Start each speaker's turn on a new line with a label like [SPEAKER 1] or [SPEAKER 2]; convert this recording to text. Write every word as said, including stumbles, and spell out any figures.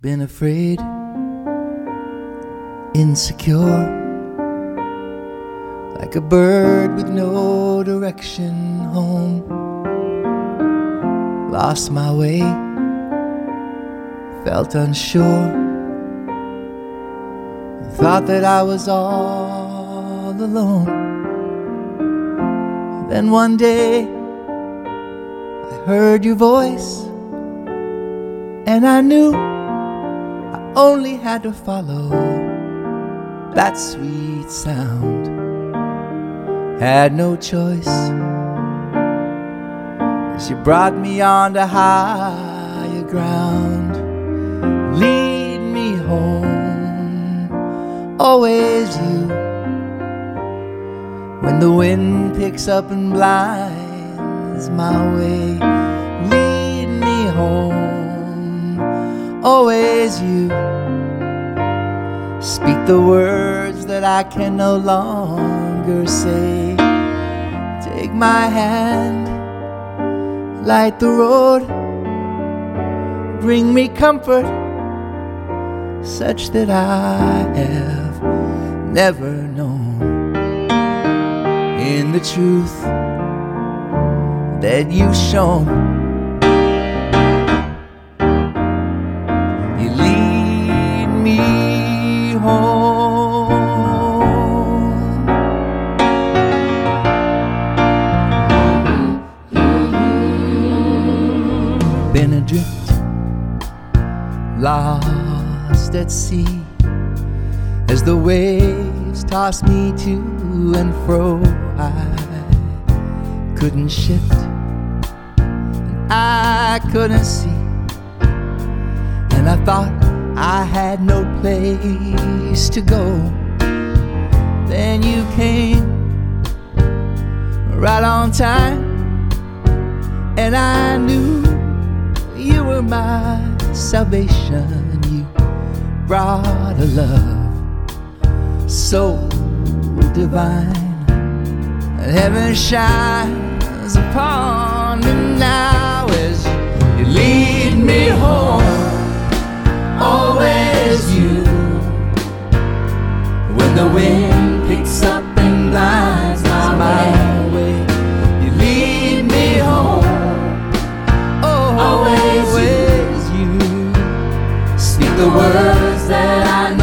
[SPEAKER 1] Been afraid, insecure, like a bird with no direction home. Lost my way, felt unsure, thought that I was all alone. Then one day I heard your voice, and I knew I only had to follow that sweet sound. Had no choice, as you brought me on to higher ground. Lead me home, always you. When the wind picks up and blinds my way, lead me home, always you. Speak the words that I can no longer say. Take my hand, light the road, bring me comfort such that I have never known. In the truth that you've shown, you lead me home. Been adrift, lost at sea, as the waves toss me to and fro. I couldn't shift, and I couldn't see, and I thought I had no place to go. Then you came right on time, and I knew you were my salvation. You brought a love so divine, and heaven shines upon me now as you lead me home, always you. When the wind picks up and blinds my, my way, you lead me home, oh, always, always you. you. Speak the words that I know